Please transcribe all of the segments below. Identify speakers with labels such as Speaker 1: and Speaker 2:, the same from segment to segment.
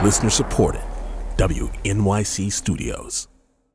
Speaker 1: Listener supported. WNYC Studios.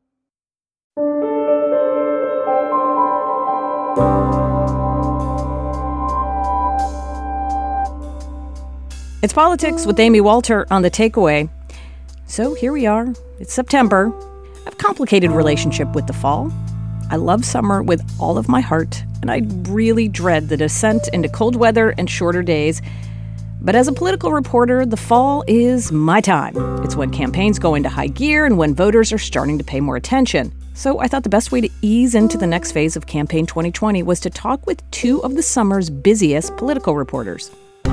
Speaker 2: It's Politics with Amy Walter on The Takeaway. So here we are. It's September. I have a complicated relationship with the fall. I love summer with all of my heart, and I really dread the descent into cold weather and shorter days. But as a political reporter, the fall is my time. It's when campaigns go into high gear and when voters are starting to pay more attention. So I thought the best way to ease into the next phase of Campaign 2020 was to talk with two of the summer's busiest political reporters.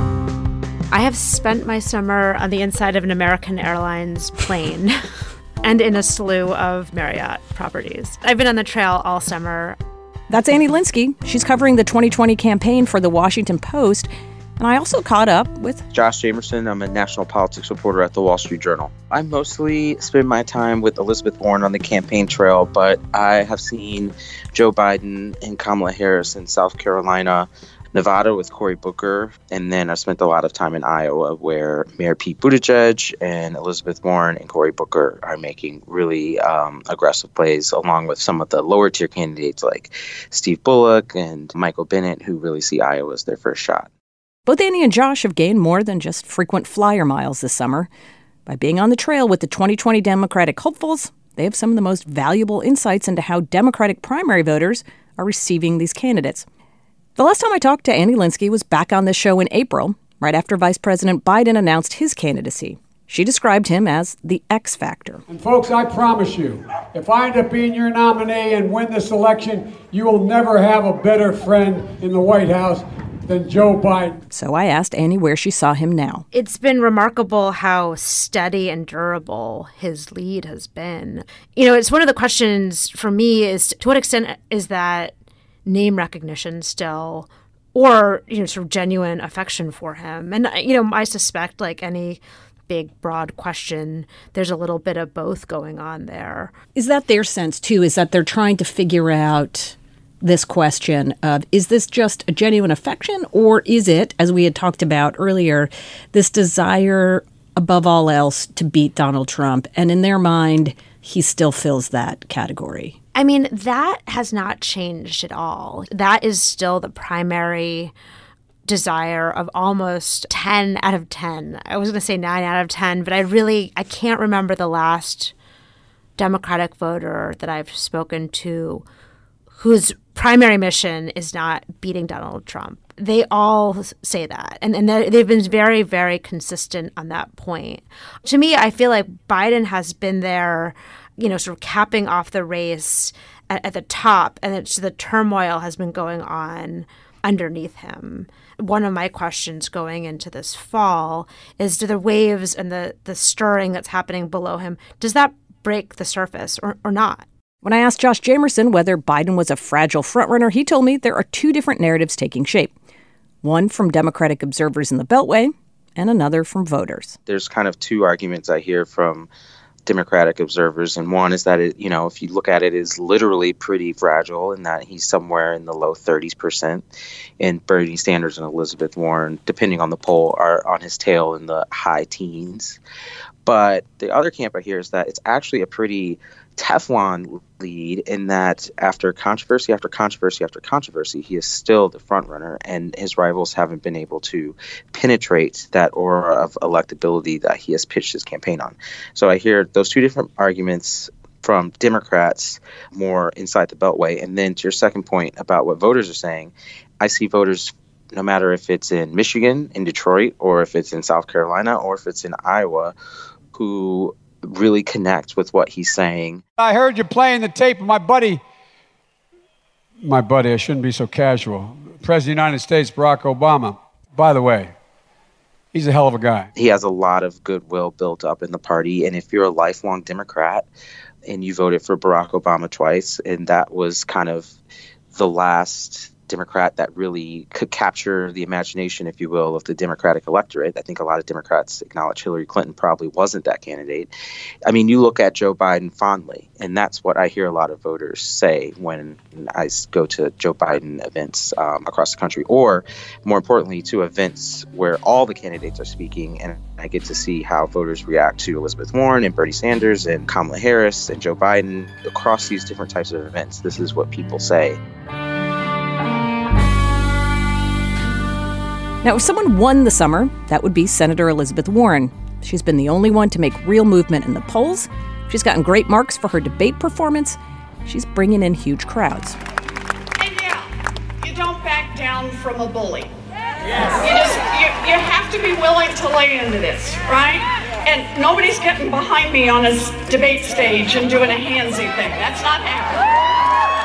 Speaker 3: I have spent my summer on the inside of an American Airlines plane and in a slew of Marriott properties. I've been on the trail all summer.
Speaker 2: That's Annie Linskey. She's covering the 2020 campaign for The Washington Post. And I also caught up with
Speaker 4: Josh Jamerson. I'm a national politics reporter at The Wall Street Journal. I mostly spend my time with Elizabeth Warren on the campaign trail, but I have seen Joe Biden and Kamala Harris in South Carolina, Nevada with Cory Booker, and then I spent a lot of time in Iowa where Mayor Pete Buttigieg and Elizabeth Warren and Cory Booker are making really aggressive plays, along with some of the lower tier candidates like Steve Bullock and Michael Bennet, who really see Iowa as their first shot.
Speaker 2: Both Annie and Josh have gained more than just frequent flyer miles this summer. By being on the trail with the 2020 Democratic hopefuls, they have some of the most valuable insights into how Democratic primary voters are receiving these candidates. The last time I talked to Annie Linskey was back on this show in April, right after Vice President Biden announced his candidacy. She described him as the X factor.
Speaker 5: And folks, I promise you, if I end up being your nominee and win this election, you will never have a better friend in the White House than Joe Biden.
Speaker 2: So I asked Annie where she saw him now.
Speaker 3: It's been remarkable how steady and durable his lead has been. You know, it's one of the questions for me is to what extent is that name recognition still, or, you know, sort of genuine affection for him. And, you know, I suspect, like any big, broad question, there's a little bit of both going on there.
Speaker 2: Is that their sense, too, is that they're trying to figure out this question of, is this just a genuine affection, or is it, as we had talked about earlier, this desire above all else to beat Donald Trump? And in their mind, he still fills that category.
Speaker 3: I mean, that has not changed at all. That is still the primary desire of almost 10 out of 10. I was going to say 9 out of 10, but I can't remember the last Democratic voter that I've spoken to whose primary mission is not beating Donald Trump. They all say that. And they've been very, very consistent on that point. To me, I feel like Biden has been there, you know, sort of capping off the race at the top, and the turmoil has been going on underneath him. One of my questions going into this fall is, do the waves and the stirring that's happening below him, does that break the surface or not?
Speaker 2: When I asked Josh Jamerson whether Biden was a fragile frontrunner, he told me there are two different narratives taking shape. One from Democratic observers in the Beltway and another from voters.
Speaker 4: There's kind of two arguments I hear from Democratic observers, and one is that it, you know, if you look at it, is literally pretty fragile, in that he's somewhere in the low 30s%, and Bernie Sanders and Elizabeth Warren, depending on the poll, are on his tail in the high teens. But the other camp I hear is that it's actually a pretty Teflon lead, in that after controversy after controversy after controversy, he is still the front runner, and his rivals haven't been able to penetrate that aura of electability that he has pitched his campaign on. So I hear those two different arguments from Democrats more inside the Beltway. And then to your second point about what voters are saying, I see voters, no matter if it's in Michigan, in Detroit, or if it's in South Carolina, or if it's in Iowa, who really connect with what he's saying.
Speaker 5: I heard you playing the tape of my buddy, I shouldn't be so casual, President of the United States, Barack Obama. By the way, he's a hell of a guy.
Speaker 4: He has a lot of goodwill built up in the party, and if you're a lifelong Democrat and you voted for Barack Obama twice, and that was kind of the last Democrat that really could capture the imagination, if you will, of the Democratic electorate. I think a lot of Democrats acknowledge Hillary Clinton probably wasn't that candidate. I mean, you look at Joe Biden fondly, and that's what I hear a lot of voters say when I go to Joe Biden events across the country, or more importantly, to events where all the candidates are speaking, and I get to see how voters react to Elizabeth Warren and Bernie Sanders and Kamala Harris and Joe Biden across these different types of events. This is what people say.
Speaker 2: Now, if someone won the summer, that would be Senator Elizabeth Warren. She's been the only one to make real movement in the polls. She's gotten great marks for her debate performance. She's bringing in huge crowds.
Speaker 6: And yeah, you don't back down from a bully. Yes. You have to be willing to lay into this, right? And nobody's getting behind me on a debate stage and doing a handsy thing. That's not happening.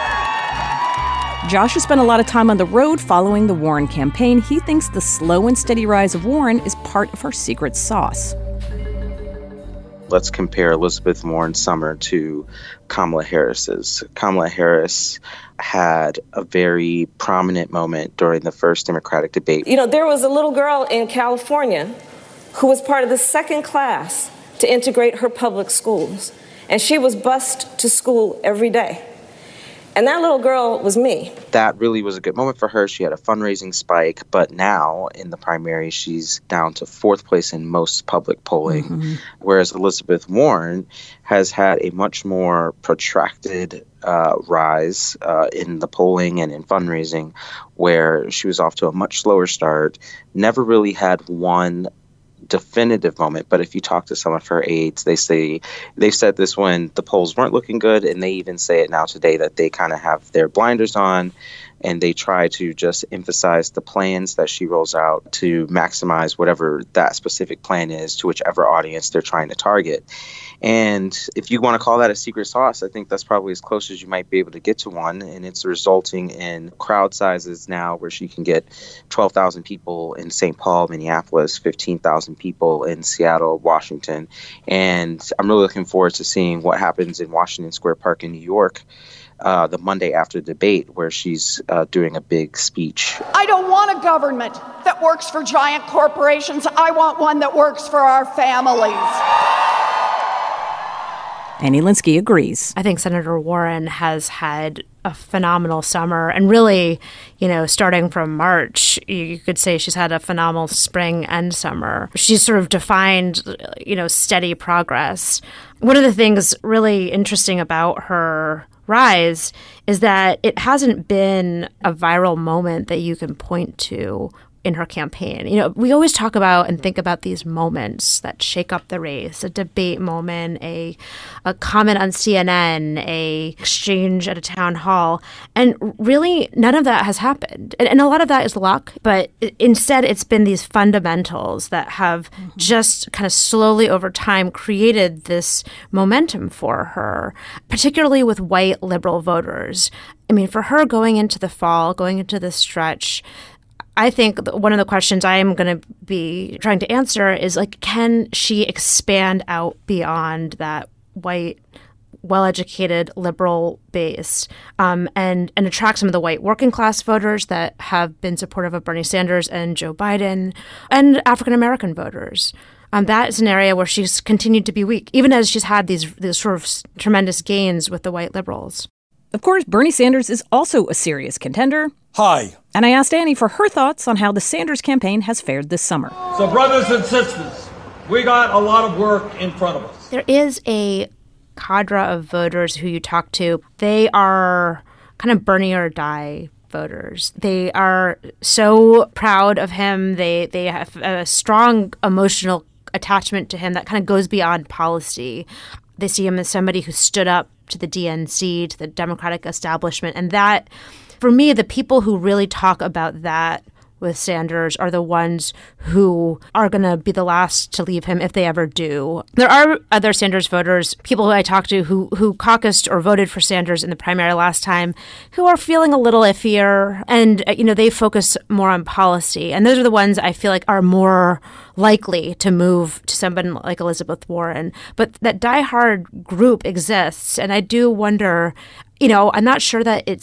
Speaker 2: Josh has spent a lot of time on the road following the Warren campaign. He thinks the slow and steady rise of Warren is part of her secret sauce.
Speaker 4: Let's compare Elizabeth Warren's summer to Kamala Harris's. Kamala Harris had a very prominent moment during the first Democratic debate.
Speaker 7: You know, there was a little girl in California who was part of the second class to integrate her public schools, and she was bused to school every day. And that little girl was me.
Speaker 4: That really was a good moment for her. She had a fundraising spike, but now in the primary, she's down to fourth place in most public polling, whereas Elizabeth Warren has had a much more protracted rise in the polling and in fundraising, where she was off to a much slower start, never really had one definitive moment. But if you talk to some of her aides, they've said this when the polls weren't looking good, and they even say it now today that they kind of have their blinders on and they try to just emphasize the plans that she rolls out to maximize whatever that specific plan is to whichever audience they're trying to target. And if you want to call that a secret sauce, I think that's probably as close as you might be able to get to one. And it's resulting in crowd sizes now where she can get 12,000 people in St. Paul, Minneapolis, 15,000 people in Seattle, Washington. And I'm really looking forward to seeing what happens in Washington Square Park in New York the Monday after the debate, where she's doing a big speech.
Speaker 6: I don't want a government that works for giant corporations. I want one that works for our families.
Speaker 2: Annie Linskey agrees.
Speaker 3: I think Senator Warren has had a phenomenal summer, and really, starting from March, you could say she's had a phenomenal spring and summer. She's sort of defined, steady progress. One of the things really interesting about her rise is that it hasn't been a viral moment that you can point to in her campaign. We always talk about and think about these moments that shake up the race, a debate moment, a comment on CNN, a exchange at a town hall. And really, none of that has happened. And a lot of that is luck, but instead it's been these fundamentals that have just kind of slowly over time created this momentum for her, particularly with white liberal voters. I mean, for her going into the fall, going into this stretch, I think one of the questions I am going to be trying to answer is, can she expand out beyond that white, well-educated liberal base and attract some of the white working class voters that have been supportive of Bernie Sanders and Joe Biden and African-American voters? That is an area where she's continued to be weak, even as she's had these sort of tremendous gains with the white liberals.
Speaker 2: Of course, Bernie Sanders is also a serious contender.
Speaker 8: Hi.
Speaker 2: And I asked Annie for her thoughts on how the Sanders campaign has fared this summer.
Speaker 8: So, brothers and sisters, we got a lot of work in front of us.
Speaker 3: There is a cadre of voters who you talk to. They are kind of Bernie or die voters. They are so proud of him. They have a strong emotional attachment to him that kind of goes beyond policy. They see him as somebody who stood up to the DNC, to the Democratic establishment. And that, for me, the people who really talk about that with Sanders are the ones who are going to be the last to leave him if they ever do. There are other Sanders voters, people who I talked to who caucused or voted for Sanders in the primary last time, who are feeling a little iffier, and they focus more on policy. And those are the ones I feel like are more likely to move to someone like Elizabeth Warren. But that diehard group exists, and I do wonder, I'm not sure that it's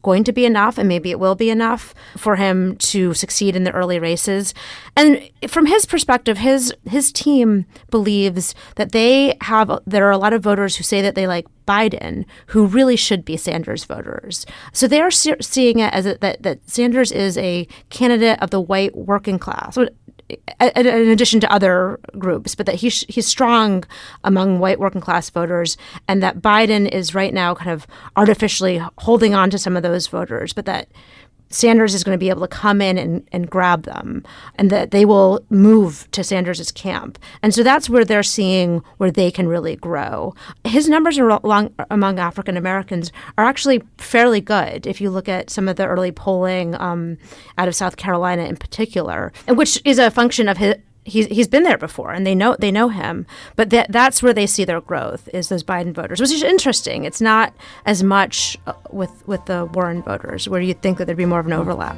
Speaker 3: going to be enough, and maybe it will be enough for him to succeed in the early races. And from his perspective, his team believes that there are a lot of voters who say that they like Biden, who really should be Sanders voters. So they are seeing it as that Sanders is a candidate of the white working class, in addition to other groups, but that he's strong among white working class voters, and that Biden is right now kind of artificially holding on to some of those voters, but that Sanders is going to be able to come in and grab them, and that they will move to Sanders' camp. And so that's where they're seeing where they can really grow. His numbers among African Americans are actually fairly good if you look at some of the early polling out of South Carolina in particular, which is a function of he's been there before, and they know him. But that's where they see their growth, is those Biden voters, which is interesting. It's not as much with the Warren voters, where you'd think that there'd be more of an overlap.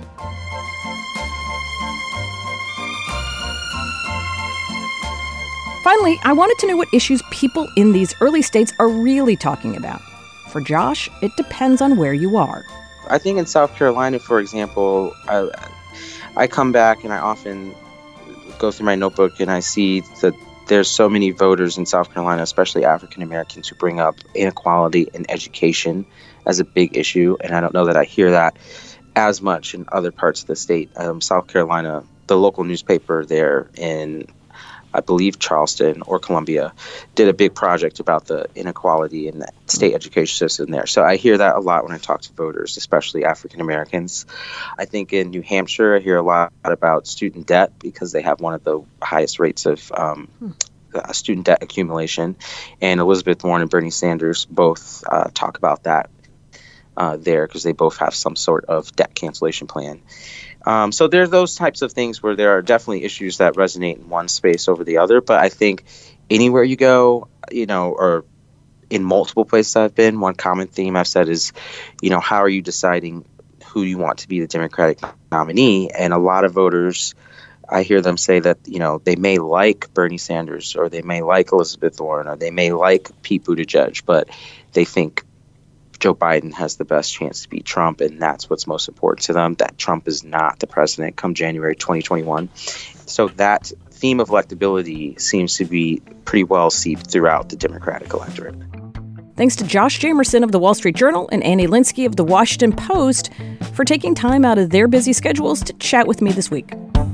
Speaker 2: Finally, I wanted to know what issues people in these early states are really talking about. For Josh, it depends on where you are.
Speaker 4: I think in South Carolina, for example, I come back and I often go through my notebook and I see that there's so many voters in South Carolina, especially African Americans, who bring up inequality in education as a big issue. And I don't know that I hear that as much in other parts of the state. South Carolina, the local newspaper there in, I believe, Charleston or Columbia, did a big project about the inequality in the state education system there. So I hear that a lot when I talk to voters, especially African Americans. I think in New Hampshire, I hear a lot about student debt because they have one of the highest rates of student debt accumulation. And Elizabeth Warren and Bernie Sanders both talk about that there because they both have some sort of debt cancellation plan. So there are those types of things where there are definitely issues that resonate in one space over the other. But I think anywhere you go, or in multiple places I've been, one common theme I've said is, how are you deciding who you want to be the Democratic nominee? And a lot of voters, I hear them say that, they may like Bernie Sanders, or they may like Elizabeth Warren, or they may like Pete Buttigieg, but they think Joe Biden has the best chance to beat Trump, and that's what's most important to them, that Trump is not the president come January 2021. So that theme of electability seems to be pretty well seeped throughout the Democratic electorate.
Speaker 2: Thanks to Josh Jamerson of the Wall Street Journal and Annie Linsky of the Washington Post for taking time out of their busy schedules to chat with me this week.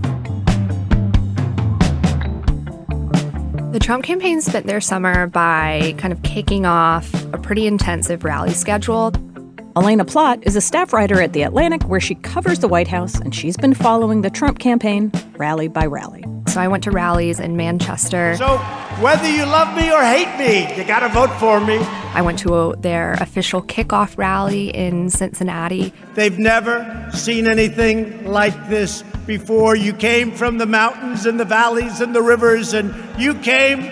Speaker 9: The Trump campaign spent their summer by kind of kicking off a pretty intensive rally schedule.
Speaker 2: Elena Plott is a staff writer at The Atlantic, where she covers the White House, and she's been following the Trump campaign rally by rally.
Speaker 9: So I went to rallies in Manchester.
Speaker 10: So whether you love me or hate me, you gotta vote for me.
Speaker 9: I went to their official kickoff rally in Cincinnati.
Speaker 10: They've never seen anything like this before. You came from the mountains and the valleys and the rivers, and you came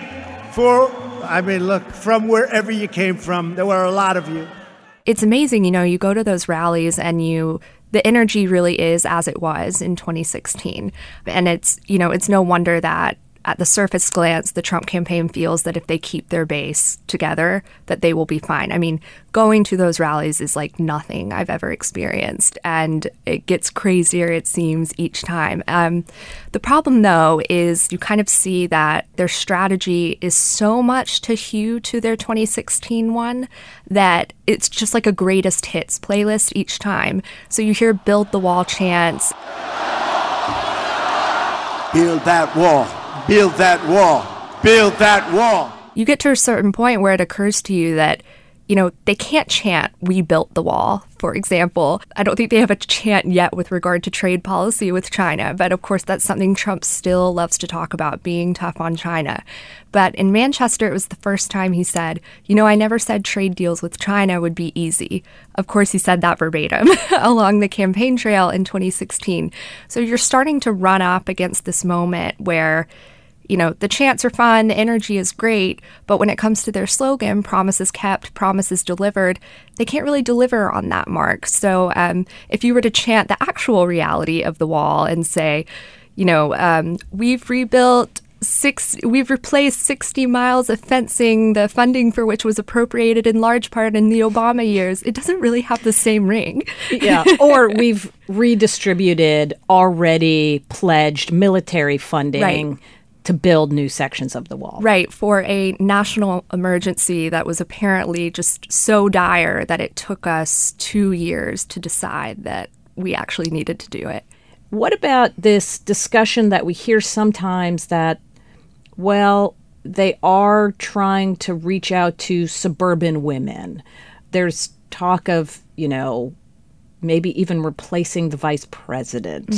Speaker 10: from wherever you came from. There were a lot of you.
Speaker 9: It's amazing, you go to those rallies and the energy really is as it was in 2016. And it's no wonder that at the surface glance, the Trump campaign feels that if they keep their base together, that they will be fine. I mean, going to those rallies is like nothing I've ever experienced, and it gets crazier, it seems, each time. The problem, though, is you kind of see that their strategy is so much to hew to their 2016 one that it's just like a greatest hits playlist each time. So you hear Build the Wall chants.
Speaker 10: Build that wall. Build that wall. Build that wall.
Speaker 9: You get to a certain point where it occurs to you that, they can't chant, "We built the wall," for example. I don't think they have a chant yet with regard to trade policy with China. But of course, that's something Trump still loves to talk about, being tough on China. But in Manchester, it was the first time he said, I never said trade deals with China would be easy. Of course, he said that verbatim along the campaign trail in 2016. So you're starting to run up against this moment where the chants are fun, the energy is great, but when it comes to their slogan, promises kept, promises delivered, they can't really deliver on that mark. So if you were to chant the actual reality of the wall and say, we've rebuilt we've replaced 60 miles of fencing, the funding for which was appropriated in large part in the Obama years. It doesn't really have the same ring.
Speaker 2: Yeah, or we've redistributed already pledged military funding to build new sections of the wall.
Speaker 9: Right, for a national emergency that was apparently just so dire that it took us 2 years to decide that we actually needed to do it.
Speaker 2: What about this discussion that we hear sometimes that, well, they are trying to reach out to suburban women? There's talk of, maybe even replacing the vice president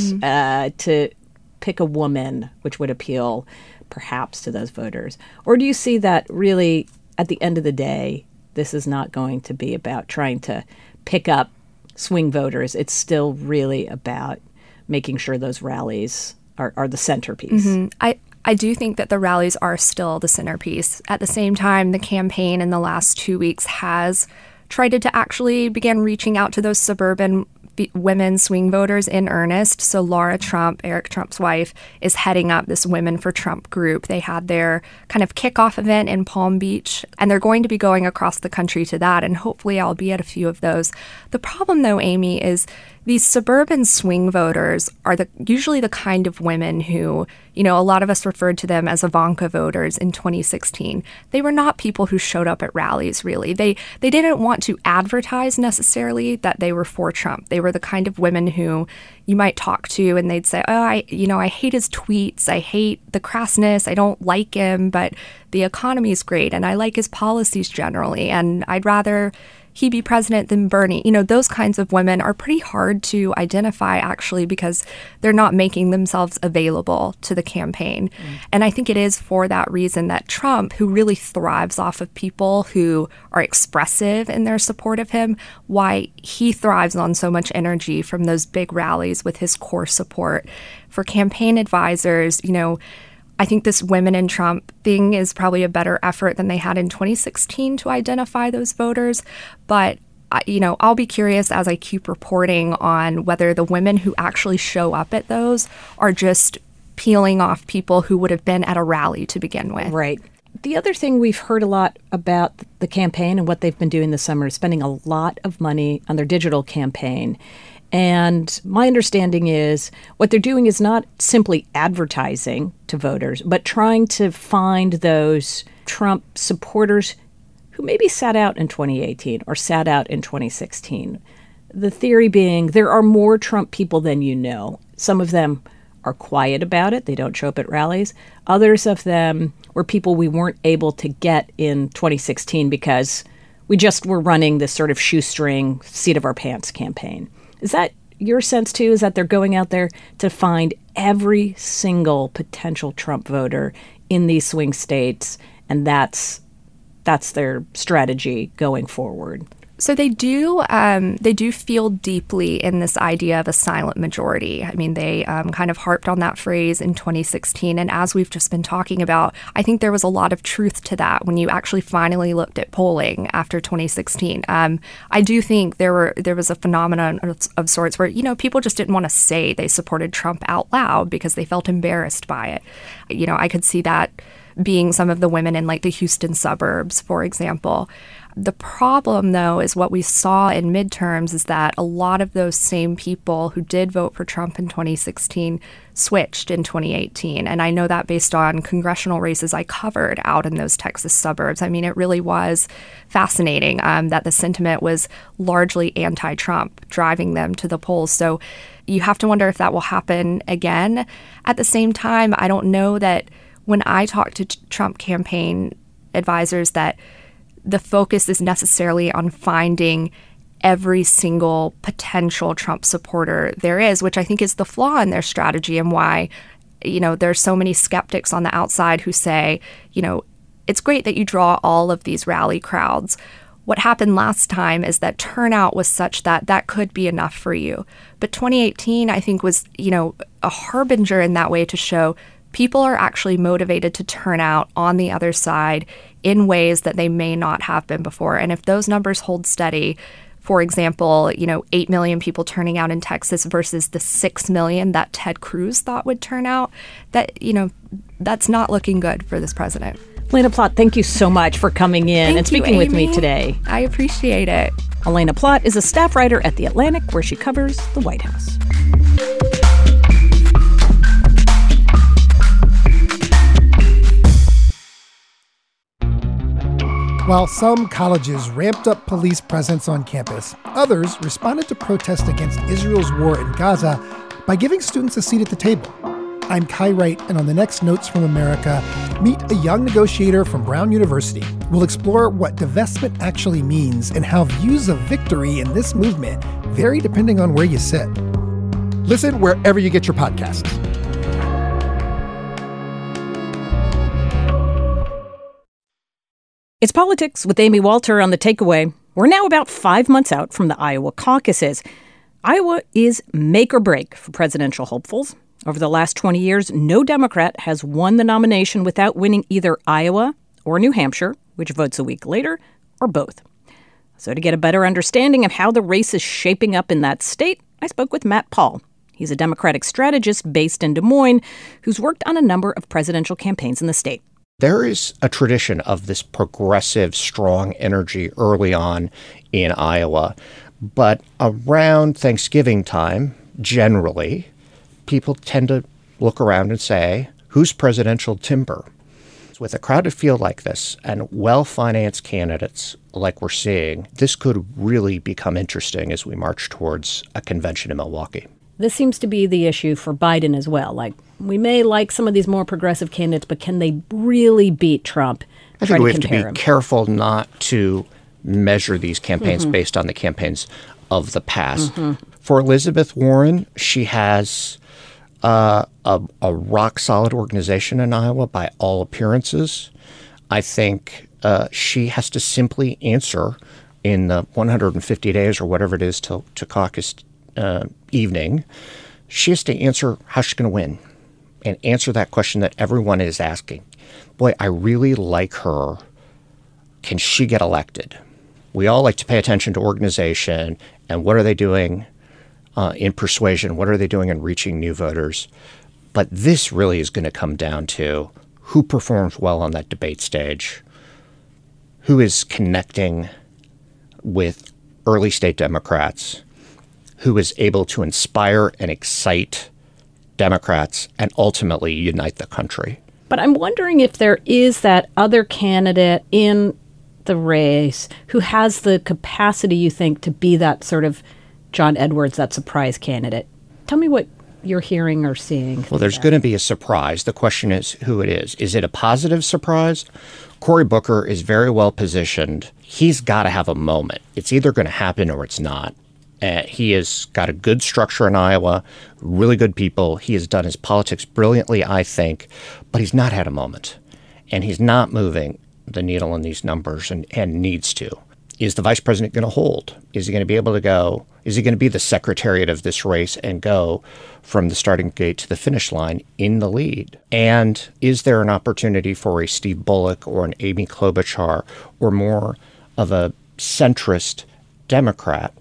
Speaker 2: to pick a woman, which would appeal perhaps to those voters. Or do you see that really, at the end of the day, this is not going to be about trying to pick up swing voters? It's still really about making sure those rallies are the centerpiece.
Speaker 9: Mm-hmm. I do think that the rallies are still the centerpiece. At the same time, the campaign in the last 2 weeks has tried to actually begin reaching out to those suburban women swing voters in earnest. So Laura Trump, Eric Trump's wife, is heading up this Women for Trump group. They had their kind of kickoff event in Palm Beach, and they're going to be going across the country to that, and hopefully I'll be at a few of those. The problem, though, Amy, is these suburban swing voters are usually the kind of women who, a lot of us referred to them as Ivanka voters in 2016. They were not people who showed up at rallies, really. They didn't want to advertise necessarily that they were for Trump. They were the kind of women who you might talk to and they'd say, oh, I hate his tweets. I hate the crassness. I don't like him, but the economy is great and I like his policies generally. And I'd rather he be president than Bernie. Those kinds of women are pretty hard to identify, actually, because they're not making themselves available to the campaign. And I think it is for that reason that Trump, who really thrives off of people who are expressive in their support of him, why he thrives on so much energy from those big rallies with his core support. For campaign advisors, I think this Women in Trump thing is probably a better effort than they had in 2016 to identify those voters. But, I'll be curious as I keep reporting on whether the women who actually show up at those are just peeling off people who would have been at a rally to begin with.
Speaker 2: Right. The other thing we've heard a lot about the campaign and what they've been doing this summer is spending a lot of money on their digital campaign. And my understanding is what they're doing is not simply advertising to voters, but trying to find those Trump supporters who maybe sat out in 2018 or sat out in 2016. The theory being there are more Trump people than you know. Some of them are quiet about it. They don't show up at rallies. Others of them were people we weren't able to get in 2016 because we just were running this sort of shoestring, seat of our pants campaign. Is that your sense, too, is that they're going out there to find every single potential Trump voter in these swing states, and that's their strategy going forward?
Speaker 9: So they do feel deeply in this idea of a silent majority. I mean, they kind of harped on that phrase in 2016. And as we've just been talking about, I think there was a lot of truth to that when you actually finally looked at polling after 2016. I do think there was a phenomenon of sorts where, people just didn't want to say they supported Trump out loud because they felt embarrassed by it. I could see that being some of the women in like the Houston suburbs, for example. The problem, though, is what we saw in midterms is that a lot of those same people who did vote for Trump in 2016 switched in 2018. And I know that based on congressional races I covered out in those Texas suburbs. I mean, it really was fascinating that the sentiment was largely anti-Trump, driving them to the polls. So you have to wonder if that will happen again. At the same time, I don't know that when I talk to Trump campaign advisors that the focus is necessarily on finding every single potential Trump supporter there is, which I think is the flaw in their strategy and why, there's so many skeptics on the outside who say, it's great that you draw all of these rally crowds. What happened last time is that turnout was such that could be enough for you. But 2018, I think, was, a harbinger in that way to show people are actually motivated to turn out on the other side in ways that they may not have been before. And if those numbers hold steady, for example, 8 million people turning out in Texas versus the 6 million that Ted Cruz thought would turn out, that, that's not looking good for this president.
Speaker 2: Elena Plott, thank you so much for coming in and speaking with me today.
Speaker 9: I appreciate it.
Speaker 2: Elena Plott is a staff writer at The Atlantic, where she covers the White House.
Speaker 11: While some colleges ramped up police presence on campus, others responded to protests against Israel's war in Gaza by giving students a seat at the table. I'm Kai Wright, and on the next Notes from America, meet a young negotiator from Brown University. We'll explore what divestment actually means and how views of victory in this movement vary depending on where you sit. Listen wherever you get your podcasts.
Speaker 2: It's Politics with Amy Walter on The Takeaway. We're now about 5 months out from the Iowa caucuses. Iowa is make or break for presidential hopefuls. Over the last 20 years, no Democrat has won the nomination without winning either Iowa or New Hampshire, which votes a week later, or both. So to get a better understanding of how the race is shaping up in that state, I spoke with Matt Paul. He's a Democratic strategist based in Des Moines who's worked on a number of presidential campaigns in the state.
Speaker 12: There is a tradition of this progressive, strong energy early on in Iowa. But around Thanksgiving time, generally, people tend to look around and say, who's presidential timber? With a crowded field like this and well-financed candidates like we're seeing, this could really become interesting as we march towards a convention in Milwaukee.
Speaker 2: This seems to be the issue for Biden as well. Like, we may like some of these more progressive candidates, but can they really beat Trump?
Speaker 12: I think we have to be careful not to measure these campaigns based on the campaigns of the past. For Elizabeth Warren, she has a rock-solid organization in Iowa by all appearances. I think she has to simply answer in the 150 days or whatever it is to caucus evening, she has to answer how she's going to win and answer that question that everyone is asking. Boy, I really like her. Can she get elected? We all like to pay attention to organization and what are they doing in persuasion? What are they doing in reaching new voters? But this really is going to come down to who performs well on that debate stage, who is connecting with early state Democrats, who is able to inspire and excite Democrats and ultimately unite the country.
Speaker 2: But I'm wondering if there is that other candidate in the race who has the capacity, you think, to be that sort of John Edwards, that surprise candidate. Tell me what you're hearing or seeing.
Speaker 12: Well, there's going to be a surprise. The question is who it is. Is it a positive surprise? Cory Booker is very well positioned. He's got to have a moment. It's either going to happen or it's not. He has got a good structure in Iowa, really good people. He has done his politics brilliantly, I think, but he's not had a moment. And he's not moving the needle in these numbers and needs to. Is the vice president going to hold? Is he going to be able to go? Is he going to be the secretariat of this race and go from the starting gate to the finish line in the lead? And is there an opportunity for a Steve Bullock or an Amy Klobuchar or more of a centrist Democrat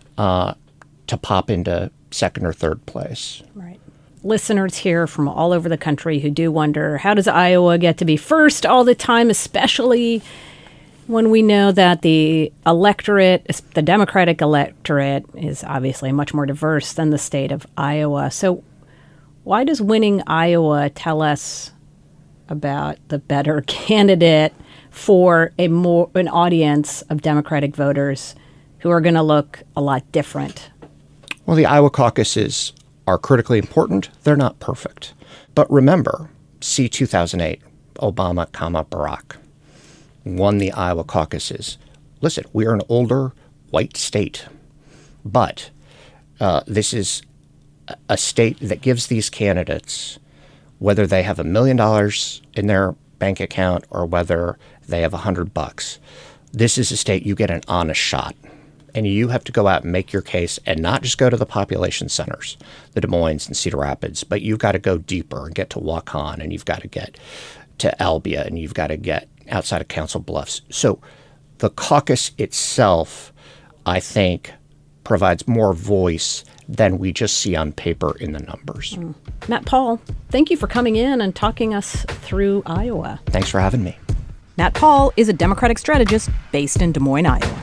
Speaker 12: to pop into second or third place?
Speaker 2: Right. Listeners here from all over the country who do wonder, how does Iowa get to be first all the time, especially when we know that the electorate, the Democratic electorate, is obviously much more diverse than the state of Iowa. So why does winning Iowa tell us about the better candidate for an audience of Democratic voters who are going to look a lot different?
Speaker 12: Well, the Iowa caucuses are critically important. They're not perfect. But remember, see 2008, Obama, Barack won the Iowa caucuses. Listen, we are an older white state, but this is a state that gives these candidates, whether they have $1 million in their bank account or whether they have $100, this is a state you get an honest shot. And you have to go out and make your case and not just go to the population centers, the Des Moines and Cedar Rapids, but you've got to go deeper and get to Waukon, and you've got to get to Albia, and you've got to get outside of Council Bluffs. So the caucus itself, I think, provides more voice than we just see on paper in the numbers.
Speaker 2: Matt Paul, thank you for coming in and talking us through Iowa.
Speaker 12: Thanks for having me.
Speaker 2: Matt Paul is a Democratic strategist based in Des Moines, Iowa.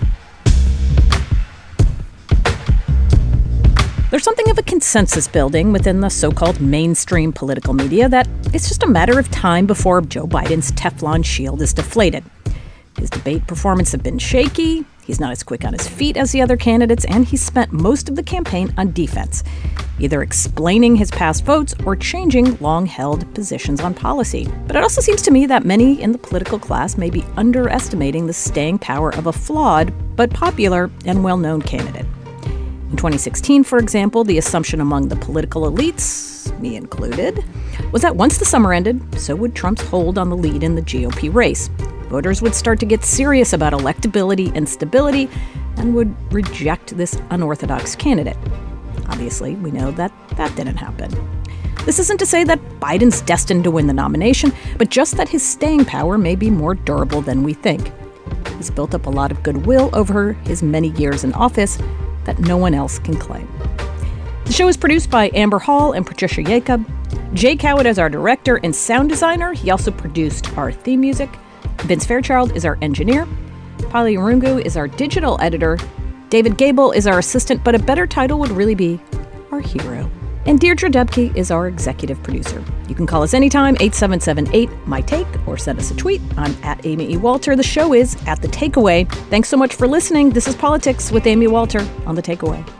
Speaker 2: There's something of a consensus building within the so-called mainstream political media that it's just a matter of time before Joe Biden's Teflon shield is deflated. His debate performance has been shaky, he's not as quick on his feet as the other candidates, and he's spent most of the campaign on defense, either explaining his past votes or changing long-held positions on policy. But it also seems to me that many in the political class may be underestimating the staying power of a flawed but popular and well-known candidate. In 2016, for example, the assumption among the political elites, me included, was that once the summer ended, so would Trump's hold on the lead in the GOP race. Voters would start to get serious about electability and stability and would reject this unorthodox candidate. Obviously, we know that that didn't happen. This isn't to say that Biden's destined to win the nomination, but just that his staying power may be more durable than we think. He's built up a lot of goodwill over his many years in office that no one else can claim. The show is produced by Amber Hall and Patricia Jacob. Jay Cowett is our director and sound designer. He also produced our theme music. Vince Fairchild is our engineer. Pali Arungu is our digital editor. David Gable is our assistant, but a better title would really be our hero. And Deirdre Debke is our executive producer. You can call us anytime, 877-8-MY-TAKE, or send us a tweet. I'm at Amy E. Walter. The show is At The Takeaway. Thanks so much for listening. This is Politics with Amy Walter on The Takeaway.